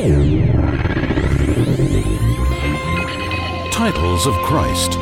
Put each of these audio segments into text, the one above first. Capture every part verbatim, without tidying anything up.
Titles of Christ.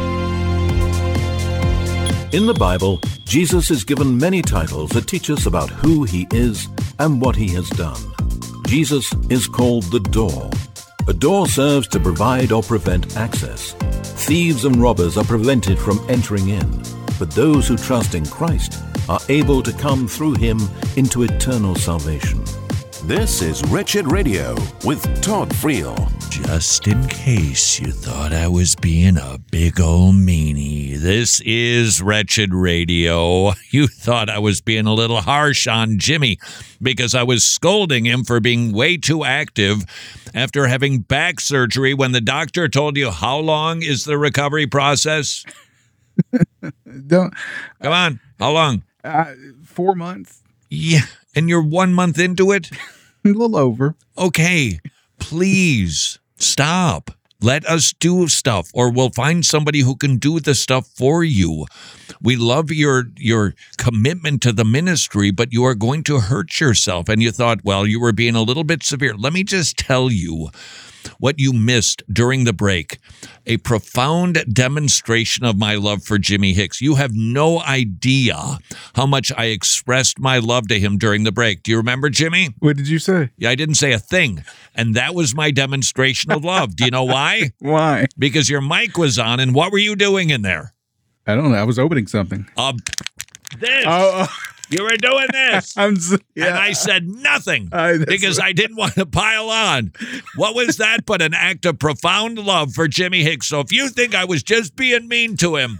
In the Bible, Jesus is given many titles that teach us about who he is and what he has done. Jesus is called the door. A door serves to provide or prevent access. Thieves and robbers are prevented from entering in, but those who trust in Christ are able to come through him into eternal salvation. This is Wretched Radio with Todd Friel. Just in case you thought I was being a big old meanie, this is Wretched Radio. You thought I was being a little harsh on Jimmy because I was scolding him for being way too active after having back surgery when the doctor told you how long is the recovery process? Don't. Come on, how long? Uh, four months. Yeah, and you're one month into it? A little over. Okay, please stop. Let us do stuff, or we'll find somebody who can do the stuff for you. We love your your commitment to the ministry, but you are going to hurt yourself. And you thought, well, you were being a little bit severe. Let me just tell you what you missed during the break. A profound demonstration of my love for Jimmy Hicks. You have no idea how much I expressed my love to him during the break. Do you remember, Jimmy? What did you say? Yeah, I didn't say a thing. And that was my demonstration of love. Do you know why? Why? Because your mic was on, and what were you doing in there? I don't know. I was opening something. Um, this. Oh, oh. You were doing this. I'm so, yeah. And I said nothing I, because I didn't want to pile on. What was that but an act of profound love for Jimmy Hicks? So if you think I was just being mean to him,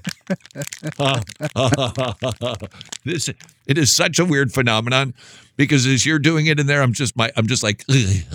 this it is such a weird phenomenon because as you're doing it in there, I'm just my I'm just like like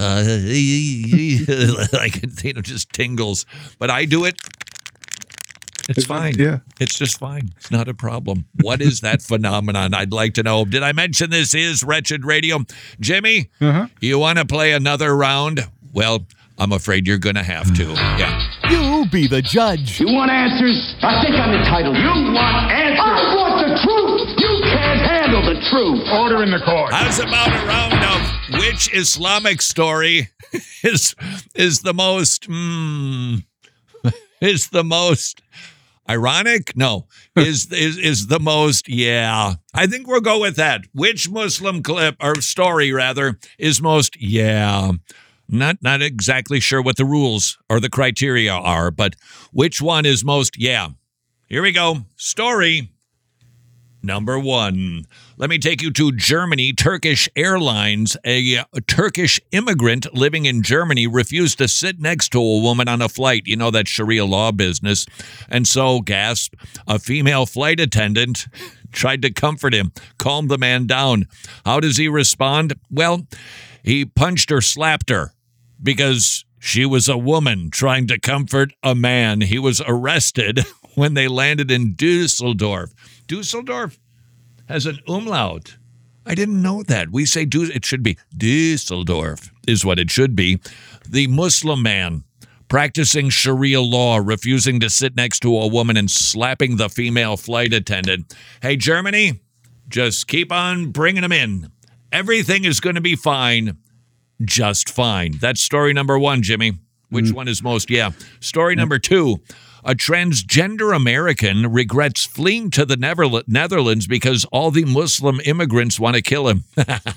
you know, just tingles. But I do it. It's fine. Yeah. It's just fine. It's not a problem. What is that phenomenon? I'd like to know. Did I mention this is Wretched Radio? Jimmy, uh-huh. You want to play another round? Well, I'm afraid you're going to have to. Yeah. You be the judge. You want answers? I think I'm entitled. You want answers? I want the truth. You can't handle the truth. Order in the court. How's about a round of which Islamic story is is the most, mm, is the most... ironic? No. Is is is the most, yeah. I think we'll go with that. Which Muslim clip, or story rather, is most, yeah. Not not exactly sure what the rules or the criteria are, but which one is most, yeah. Here we go. Story number one. Let me take you to Germany. Turkish Airlines. A, a Turkish immigrant living in Germany refused to sit next to a woman on a flight. You know, that Sharia law business. And so, gasp, a female flight attendant tried to comfort him, calm the man down. How does he respond? Well, he punched or slapped her because she was a woman trying to comfort a man. He was arrested when they landed in Dusseldorf. Dusseldorf has an umlaut. I didn't know that. We say Du- it should be Dusseldorf is what it should be. The Muslim man practicing Sharia law, refusing to sit next to a woman and slapping the female flight attendant. Hey, Germany, just keep on bringing them in. Everything is going to be fine. Just fine. That's story number one, Jimmy. Which mm. one is most? Yeah. Story number two. A transgender American regrets fleeing to the Never- Netherlands because all the Muslim immigrants want to kill him.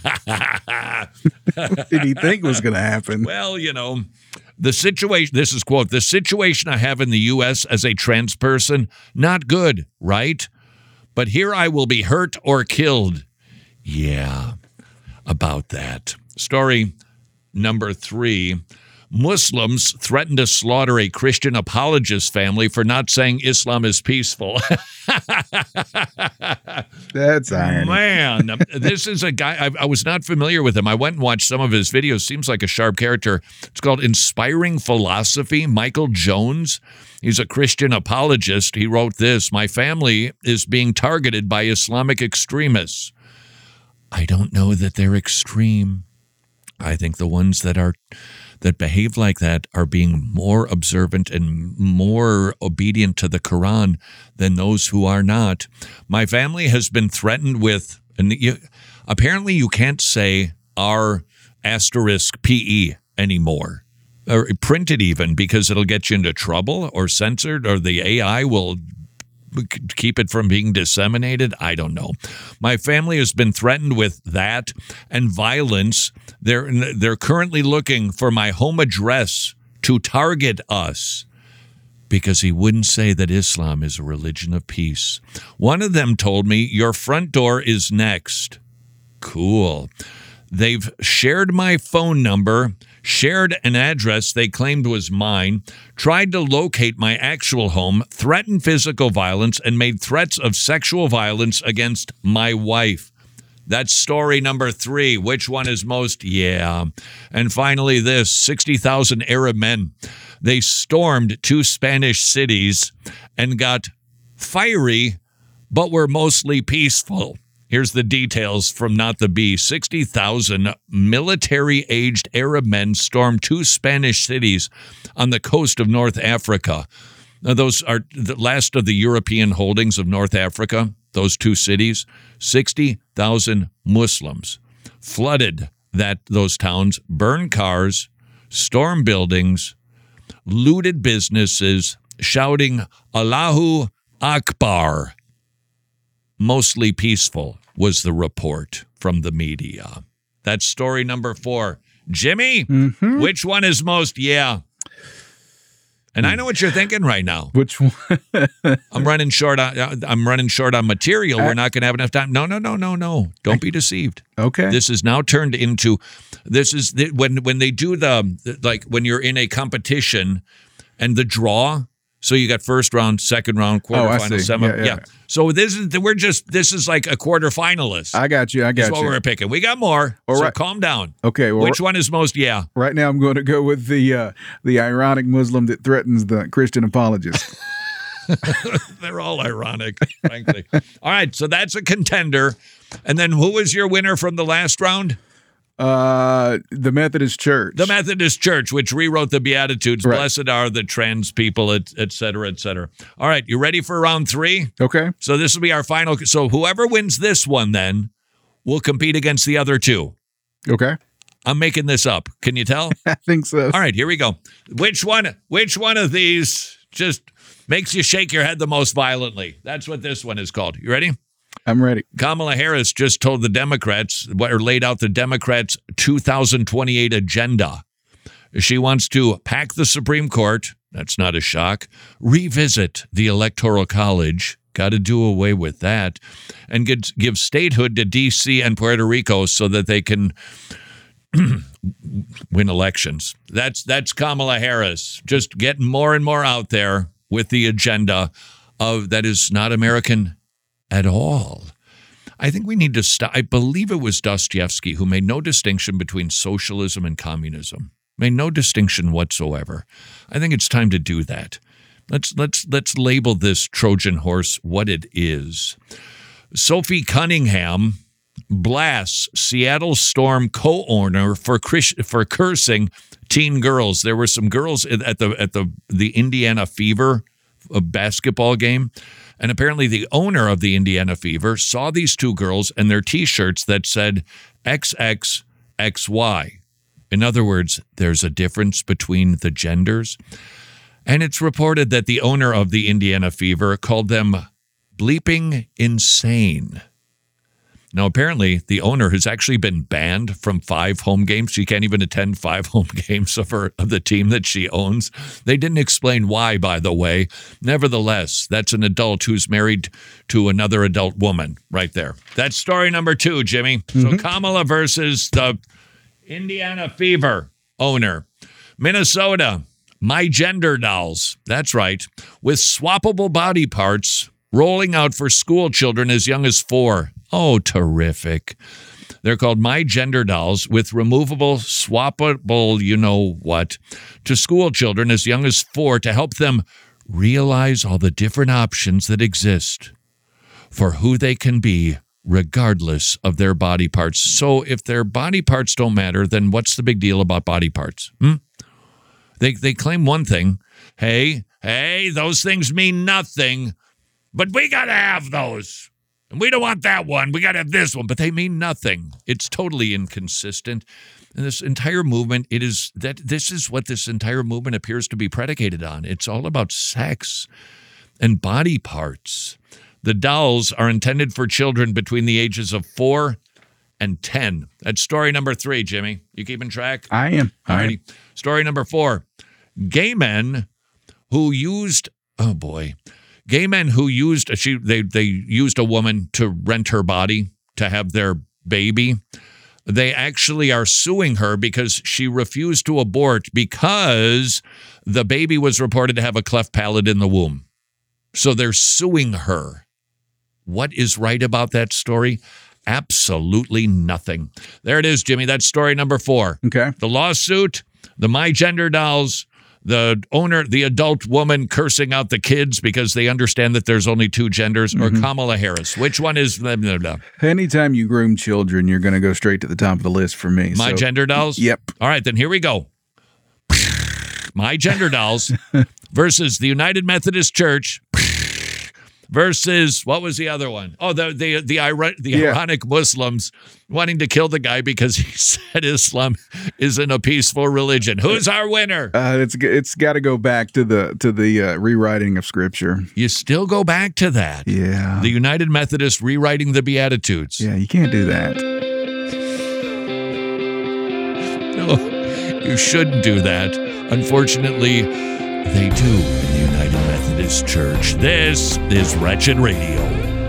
What did he think was going to happen? Well, you know, the situation, this is quote, the situation I have in the U S as a trans person, not good, right? But here I will be hurt or killed. Yeah, about that. Story number three. Muslims threaten to slaughter a Christian apologist family for not saying Islam is peaceful. That's irony. Man, this is a guy, I, I was not familiar with him. I went and watched some of his videos. Seems like a sharp character. It's called Inspiring Philosophy. Michael Jones. He's a Christian apologist. He wrote this: my family is being targeted by Islamic extremists. I don't know that they're extreme. I think the ones that are that behave like that are being more observant and more obedient to the Quran than those who are not. My family has been threatened with, and you, apparently you can't say R asterisk P E anymore. Or print it even, because it'll get you into trouble, or censored, or the A I will keep it from being disseminated. I don't know. My family has been threatened with that and violence. They're they're currently looking for my home address to target us because he wouldn't say that Islam is a religion of peace. One of them told me, your front door is next. Cool. They've shared my phone number, shared an address they claimed was mine, tried to locate my actual home, threatened physical violence, and made threats of sexual violence against my wife. That's story number three. Which one is most? Yeah. And finally, this sixty thousand Arab men. They stormed two Spanish cities and got fiery, but were mostly peaceful. Here's the details from Not the Bee. sixty thousand military-aged Arab men stormed two Spanish cities on the coast of North Africa. Now, those are the last of the European holdings of North Africa, those two cities. sixty thousand Muslims flooded that those towns, burned cars, stormed buildings, looted businesses, shouting, Allahu Akbar. Mostly peaceful was the report from the media. That's story number four. Jimmy, mm-hmm. Which one is most? Yeah. And I know what you're thinking right now. Which one? I'm running short on. I'm running short on material. We're not going to have enough time. No, no, no, no, no. Don't be deceived. Okay. This is now turned into. This is the, when when they do the like when you're in a competition, and the draw. So you got first round, second round, quarterfinal, oh, semi. Yeah, yeah. yeah. So this is we're just this is like a quarterfinalist. I got you. I got That's you. what we're picking. We got more. All so right. calm down. Okay. Well, which one is most? Yeah. Right now, I'm going to go with the uh, the ironic Muslim that threatens the Christian apologist. They're all ironic, frankly. All right. So that's a contender. And then who was your winner from the last round? Uh, the Methodist Church. The Methodist Church, which rewrote the Beatitudes. Right. Blessed are the trans people, et, et cetera, et cetera. All right, you ready for round three? Okay. So this will be our final. So whoever wins this one then will compete against the other two. Okay. I'm making this up. Can you tell? I think so. All right, here we go. Which one, which one of these just makes you shake your head the most violently? That's what this one is called. You ready? I'm ready. Kamala Harris just told the Democrats, or laid out the Democrats' two thousand twenty-eight agenda. She wants to pack the Supreme Court. That's not a shock. Revisit the Electoral College. Got to do away with that. And get, give statehood to D C and Puerto Rico so that they can win elections. That's, that's Kamala Harris. Just getting more and more out there with the agenda of that is not American at all. I think we need to stop. I believe it was Dostoevsky who made no distinction between socialism and communism. Made no distinction whatsoever. I think it's time to do that. Let's let's let's label this Trojan horse what it is. Sophie Cunningham blasts Seattle Storm co-owner for for cursing teen girls. There were some girls at the at the the Indiana Fever basketball game. And apparently the owner of the Indiana Fever saw these two girls and their T-shirts that said X X X Y. In other words, there's a difference between the genders. And it's reported that the owner of the Indiana Fever called them bleeping insane. Now, apparently, the owner has actually been banned from five home games. She can't even attend five home games of, her, of the team that she owns. They didn't explain why, by the way. Nevertheless, that's an adult who's married to another adult woman right there. That's story number two, Jimmy. Mm-hmm. So Kamala versus the Indiana Fever owner. Minnesota, My Gender Dolls. That's right. With swappable body parts rolling out for school children as young as four. Oh, terrific. They're called My Gender Dolls with removable, swappable, you know what, to school children as young as four to help them realize all the different options that exist for who they can be regardless of their body parts. So if their body parts don't matter, then what's the big deal about body parts? Hmm? They, they claim one thing. Hey, hey, those things mean nothing, but we got to have those. And we don't want that one. We got to have this one. But they mean nothing. It's totally inconsistent. And this entire movement, it is that this is what this entire movement appears to be predicated on. It's all about sex and body parts. The dolls are intended for children between the ages of four and ten. That's story number three, Jimmy. You keeping track? I am. All I am. righty. Story number four. Gay men who used, oh boy, gay men who used, she, they, they used a woman to rent her body to have their baby. They actually are suing her because she refused to abort because the baby was reported to have a cleft palate in the womb. So they're suing her. What is right about that story? Absolutely nothing. There it is, Jimmy. That's story number four. Okay. The lawsuit, the My Gender dolls, the owner, the adult woman cursing out the kids because they understand that there's only two genders, or mm-hmm. Kamala Harris. Which one is? Blah, blah, blah. Anytime you groom children, you're going to go straight to the top of the list for me. My so, Gender dolls? Yep. All right, then here we go. My Gender dolls versus the United Methodist Church versus, what was the other one? Oh, the the the, iro- the yeah. ironic Muslims wanting to kill the guy because he said Islam isn't a peaceful religion. Who's our winner? Uh, it's it's got to go back to the to the uh, rewriting of Scripture. You still go back to that. Yeah. The United Methodist rewriting the Beatitudes. Yeah, you can't do that. No, you shouldn't do that. Unfortunately, they do in the United Methodist Church. This is Wretched Radio.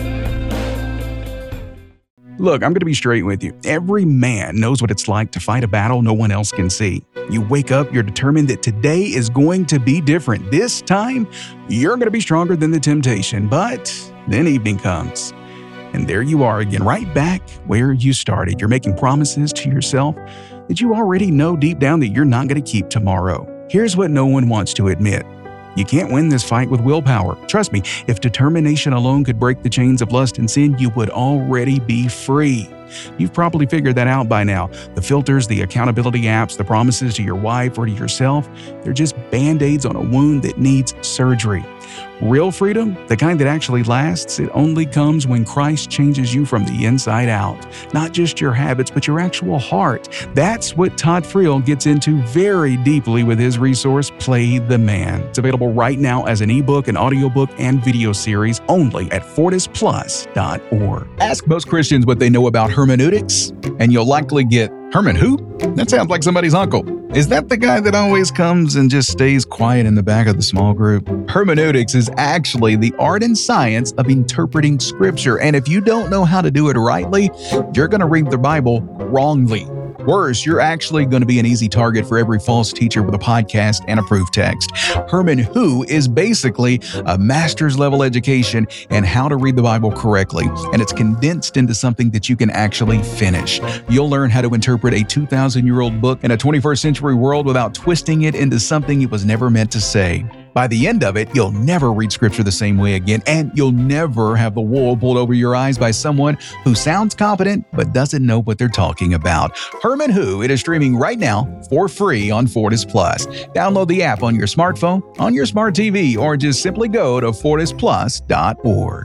Look, I'm going to be straight with you. Every man knows what it's like to fight a battle no one else can see. You wake up, you're determined that today is going to be different. This time, you're going to be stronger than the temptation. But then evening comes, and there you are again, right back where you started. You're making promises to yourself that you already know deep down that you're not going to keep tomorrow. Here's what no one wants to admit. You can't win this fight with willpower. Trust me, if determination alone could break the chains of lust and sin, you would already be free. You've probably figured that out by now. The filters, the accountability apps, the promises to your wife or to yourself, they're just band-aids on a wound that needs surgery. Real freedom, the kind that actually lasts, it only comes when Christ changes you from the inside out. Not just your habits, but your actual heart. That's what Todd Friel gets into very deeply with his resource, Play the Man. It's available right now as an ebook, an audiobook, and video series only at fortis plus dot org. Ask most Christians what they know about hermeneutics, and you'll likely get, Herman who? That sounds like somebody's uncle. Is that the guy that always comes and just stays quiet in the back of the small group? Hermeneutics is actually the art and science of interpreting Scripture. And if you don't know how to do it rightly, you're going to read the Bible wrongly. Worse, you're actually going to be an easy target for every false teacher with a podcast and a proof text. Herman Who is basically a master's level education in how to read the Bible correctly, and it's condensed into something that you can actually finish. You'll learn how to interpret a two thousand year old book in a twenty-first century world without twisting it into something it was never meant to say. By the end of it, you'll never read Scripture the same way again, and you'll never have the wool pulled over your eyes by someone who sounds competent but doesn't know what they're talking about. Herman Who, it is streaming right now for free on Fortis Plus. Download the app on your smartphone, on your smart T V, or just simply go to fortis plus dot org.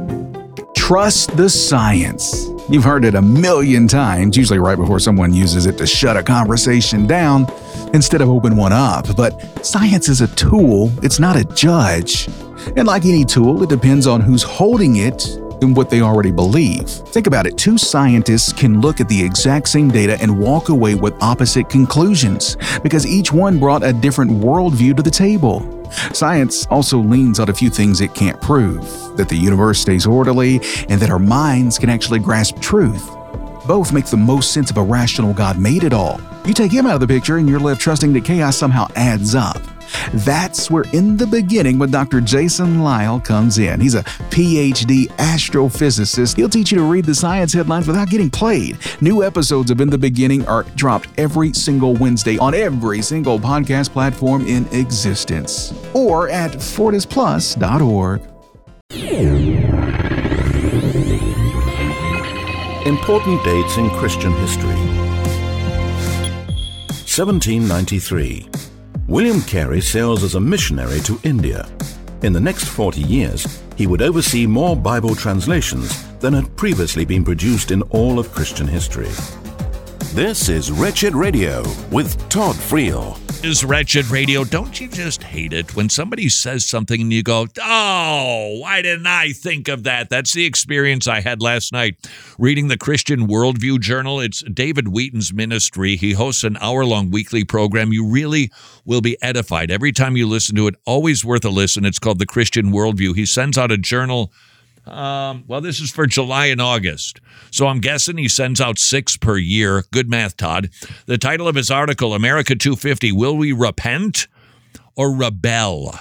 Trust the science. You've heard it a million times, usually right before someone uses it to shut a conversation down instead of open one up. But science is a tool, it's not a judge. And like any tool, it depends on who's holding it and what they already believe. Think about it. Two scientists can look at the exact same data and walk away with opposite conclusions because each one brought a different worldview to the table. Science also leans on a few things it can't prove, that the universe stays orderly and that our minds can actually grasp truth. Both make the most sense of a rational God made it all. You take him out of the picture and you're left trusting that chaos somehow adds up. That's where In the Beginning with Doctor Jason Lisle comes in. He's a P H D astrophysicist. He'll teach you to read the science headlines without getting played. New episodes of In the Beginning are dropped every single Wednesday on every single podcast platform in existence. Or at fortis plus dot org. Important dates in Christian history. seventeen ninety-three. William Carey sails as a missionary to India. In the next forty years, he would oversee more Bible translations than had previously been produced in all of Christian history. This is Wretched Radio with Todd Friel. Is Wretched Radio. Don't you just hate it when somebody says something and you go, oh, why didn't I think of that? That's the experience I had last night reading the Christian Worldview Journal. It's David Wheaton's ministry. He hosts an hour-long weekly program. You really will be edified every time you listen to it. Always worth a listen. It's called the Christian Worldview. He sends out a journal. Um, well, this is for July and August. So I'm guessing he sends out six per year. Good math, Todd. The title of his article, America two fifty, Will We Repent or Rebel?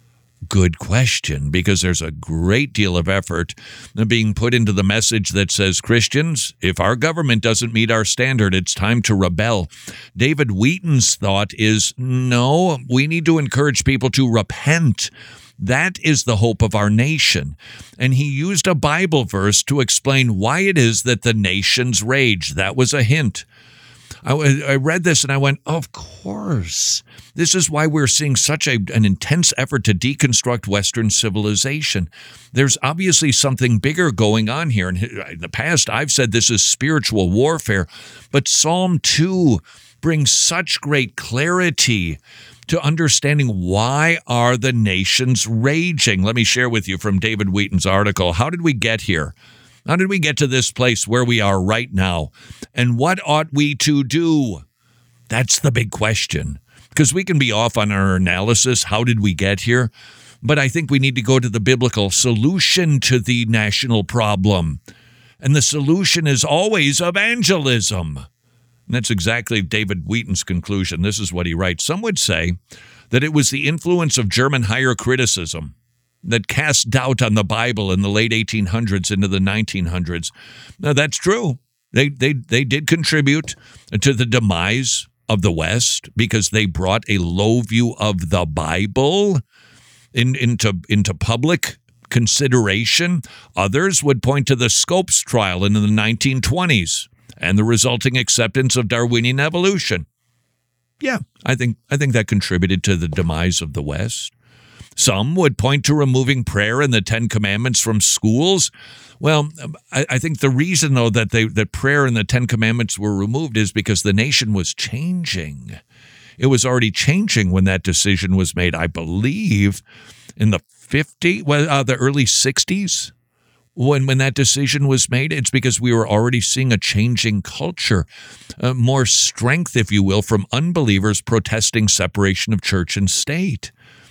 Good question, because there's a great deal of effort being put into the message that says, Christians, if our government doesn't meet our standard, it's time to rebel. David Wheaton's thought is, no, we need to encourage people to repent. That is the hope of our nation. And he used a Bible verse to explain why it is that the nations rage. That was a hint. I, I read this and I went, of course. This is why we're seeing such a, an intense effort to deconstruct Western civilization. There's obviously something bigger going on here. In the past, I've said this is spiritual warfare, but Psalm two brings such great clarity to understanding why are the nations raging. Let me share with you from David Wheaton's article. How did we get here? How did we get to this place where we are right now? And what ought we to do? That's the big question. Because we can be off on our analysis. How did we get here? But I think we need to go to the biblical solution to the national problem. And the solution is always evangelism. And that's exactly David Wheaton's conclusion. This is what he writes. Some would say that it was the influence of German higher criticism that cast doubt on the Bible in the late eighteen hundreds into the nineteen hundreds. Now, that's true. They, they, they did contribute to the demise of the West because they brought a low view of the Bible in, into, into public consideration. Others would point to the Scopes trial in the nineteen twenties. And the resulting acceptance of Darwinian evolution. Yeah, I think I think that contributed to the demise of the West. Some would point to removing prayer and the Ten Commandments from schools. Well, I, I think the reason, though, that they that prayer and the Ten Commandments were removed is because the nation was changing. It was already changing when that decision was made, I believe, in the fifties, well, uh, the early sixties. When when that decision was made, it's because we were already seeing a changing culture, uh, more strength, if you will, from unbelievers protesting separation of church and state.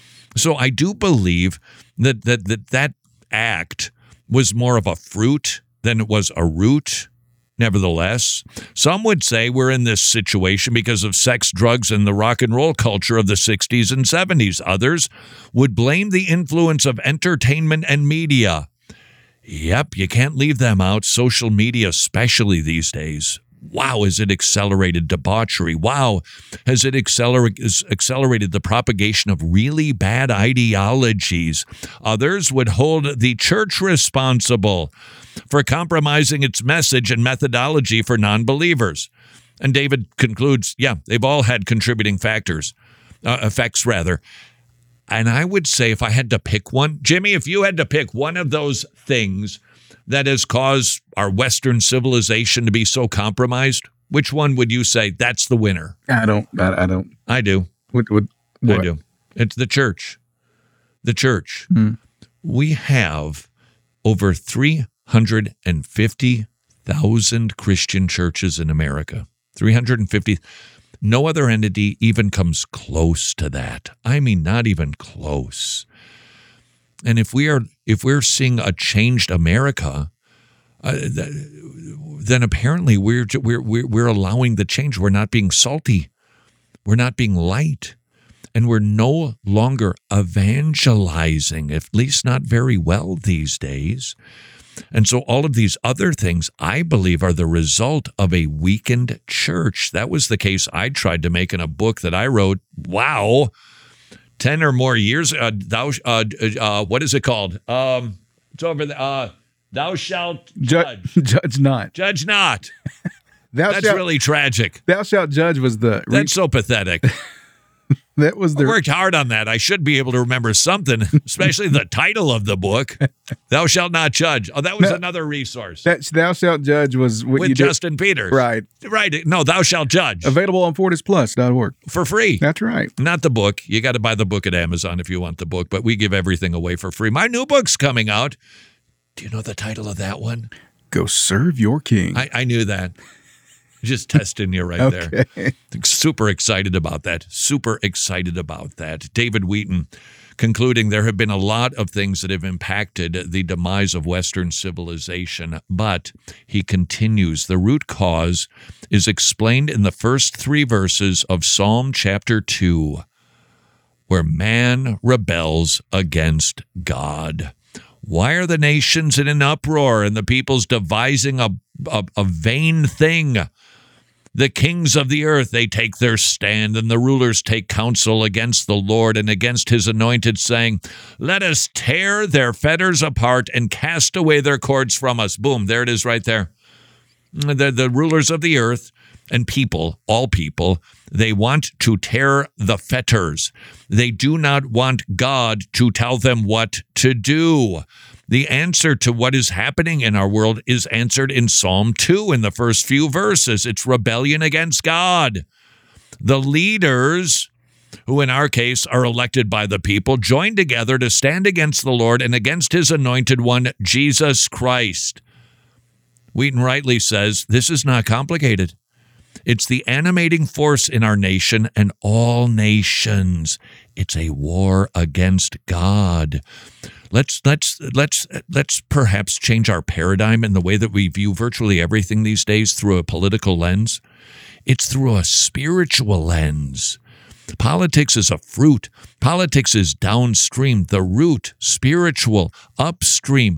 So I do believe that that that, that act was more of a fruit than it was a root. Nevertheless, some would say we're in this situation because of sex, drugs, and the rock and roll culture of the sixties and seventies. Others would blame the influence of entertainment and media. Yep, you can't leave them out. Social media, especially these days. Wow, has it accelerated debauchery? Wow, has it acceler- accelerated the propagation of really bad ideologies? Others would hold the church responsible for compromising its message and methodology for non-believers. And David concludes, yeah, they've all had contributing factors, uh, effects rather. And I would say if I had to pick one, Jimmy, if you had to pick one of those things that has caused our Western civilization to be so compromised, which one would you say that's the winner? I don't. I, I don't. I do. What, what, what? I do. It's the church. The church. Hmm. We have over three hundred fifty thousand Christian churches in America. three hundred fifty. No other entity even comes close to that. I mean, not even close. And if we are, if we're seeing a changed America, uh, th- then apparently we're, we're we're we're allowing the change. We're not being salty. We're not being light, and we're no longer evangelizing. At least not very well these days. And so all of these other things, I believe, are the result of a weakened church. That was the case I tried to make in a book that I wrote. Wow. ten or more years. Uh, thou, uh, uh, what is it called? Um, it's over there. Uh, thou shalt judge. Ju- judge not. Judge not. Thou That's shalt, really tragic. Thou shalt judge was the. That's so pathetic. That was I the worked hard on that. I should be able to remember something, especially the title of the book, Thou Shalt Not Judge. Oh, that was No, another resource. that Thou Shalt Judge was what With you Justin Peters. did. Right. Right. No, Thou Shalt Judge. Available on fortis plus dot org. For free. That's right. Not the book. You got to buy the book at Amazon if you want the book, but we give everything away for free. My new book's coming out. Do you know the title of that one? Go serve your king. I, I knew that. Just testing you right Okay. there. Super excited about that. Super excited about that. David Wheaton concluding there have been a lot of things that have impacted the demise of Western civilization, but he continues, the root cause is explained in the first three verses of Psalm chapter two, where man rebels against God. Why are the nations in an uproar and the peoples devising a, a, a vain thing? The kings of the earth, they take their stand, and the rulers take counsel against the Lord and against his anointed, saying, let us tear their fetters apart and cast away their cords from us. Boom, there it is right there. The, the rulers of the earth and people, all people, they want to tear the fetters. They do not want God to tell them what to do. The answer to what is happening in our world is answered in Psalm two in the first few verses. It's rebellion against God. The leaders, who in our case are elected by the people, join together to stand against the Lord and against his anointed one, Jesus Christ. Wheaton rightly says, this is not complicated. It's the animating force in our nation and all nations. It's a war against God. Let's let's let's let's perhaps change our paradigm in the way that we view virtually everything these days through a political lens. It's through a spiritual lens. Politics is a fruit. Politics is downstream. The root, spiritual. Upstream,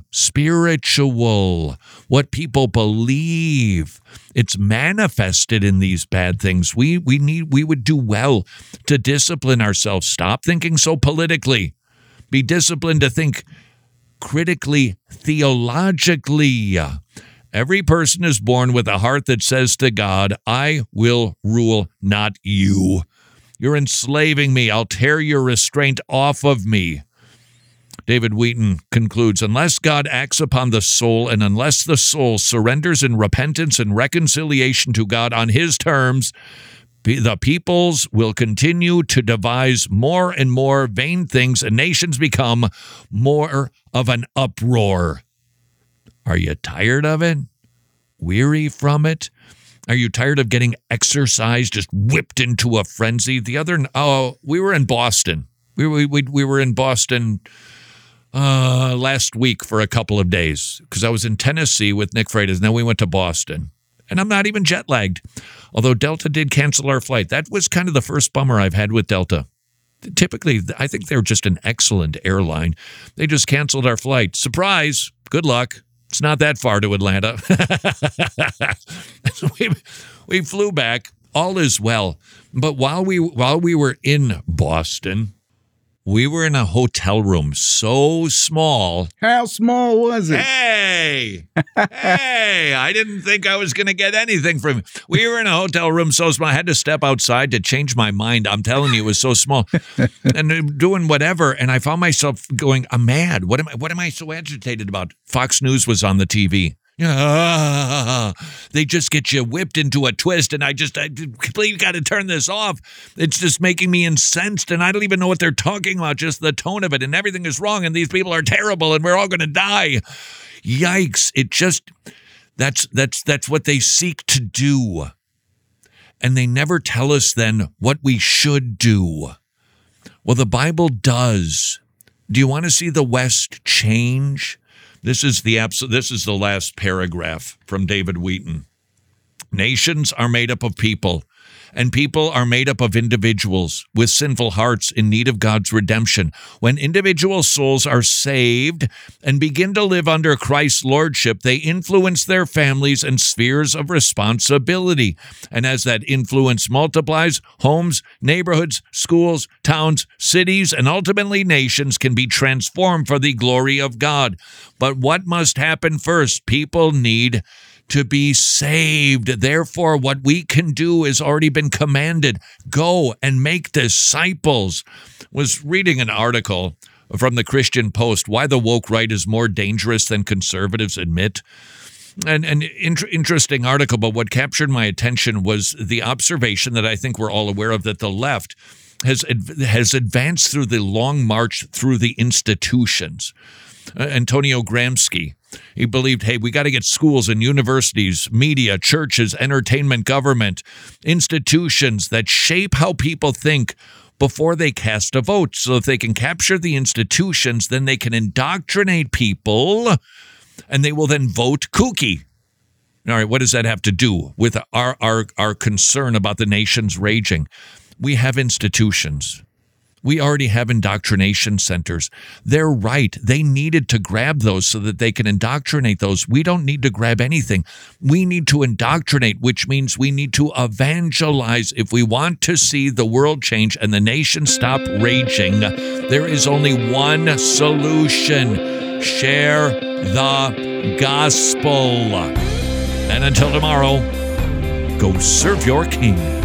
spiritual. What people believe. It's manifested in these bad things. We we need we would do well to discipline ourselves. Stop thinking so politically. Be disciplined to think critically, theologically. Every person is born with a heart that says to God, I will rule, not you. You're enslaving me. I'll tear your restraint off of me. David Wheaton concludes, unless God acts upon the soul and unless the soul surrenders in repentance and reconciliation to God on his terms, the peoples will continue to devise more and more vain things, and nations become more of an uproar. Are you tired of it? Weary from it? Are you tired of getting exercised, just whipped into a frenzy? The other, oh, we were in Boston. We we we, we were in Boston uh, last week for a couple of days because I was in Tennessee with Nick Freitas, and then we went to Boston. And I'm not even jet lagged, although Delta did cancel our flight. That was kind of the first bummer I've had with Delta. Typically, I think they're just an excellent airline. They just canceled our flight. Surprise. Good luck. It's not that far to Atlanta. we, we flew back. All is well. But while we while we were in Boston, we were in a hotel room so small. How small was it? Hey, hey, I didn't think I was going to get anything from it. We were in a hotel room so small. I had to step outside to change my mind. I'm telling you, it was so small. And doing whatever. And I found myself going, I'm mad. What am I, what am I so agitated about? Fox News was on the T V. Ah, they just get you whipped into a twist, and I just, I completely got to turn this off. It's just making me incensed, and I don't even know what they're talking about, just the tone of it, and everything is wrong, and these people are terrible, and we're all going to die. Yikes. It just, that's, that's, that's what they seek to do. And they never tell us then what we should do. Well, the Bible does. Do you want to see the West change? This is the abs- This is the last paragraph from David Wheaton. Nations are made up of people, and people are made up of individuals with sinful hearts in need of God's redemption. When individual souls are saved and begin to live under Christ's lordship, they influence their families and spheres of responsibility. And as that influence multiplies, homes, neighborhoods, schools, towns, cities, and ultimately nations can be transformed for the glory of God. But what must happen first? People need to be saved. Therefore, what we can do has already been commanded. Go and make disciples. Was reading an article from the Christian Post, Why the Woke Right is More Dangerous Than Conservatives Admit. And an in- interesting article, but what captured my attention was the observation that I think we're all aware of, that the left has has advanced through the long march through the institutions. Uh, Antonio Gramsci, he believed, hey, we got to get schools and universities, media, churches, entertainment, government, institutions that shape how people think before they cast a vote. So if they can capture the institutions, then they can indoctrinate people, and they will then vote kooky. All right, what does that have to do with our our our concern about the nation's raging? We have institutions. We already have indoctrination centers. They're right. They needed to grab those so that they can indoctrinate those. We don't need to grab anything. We need to indoctrinate, which means we need to evangelize. If we want to see the world change and the nation stop raging, there is only one solution. Share the gospel. And until tomorrow, go serve your king.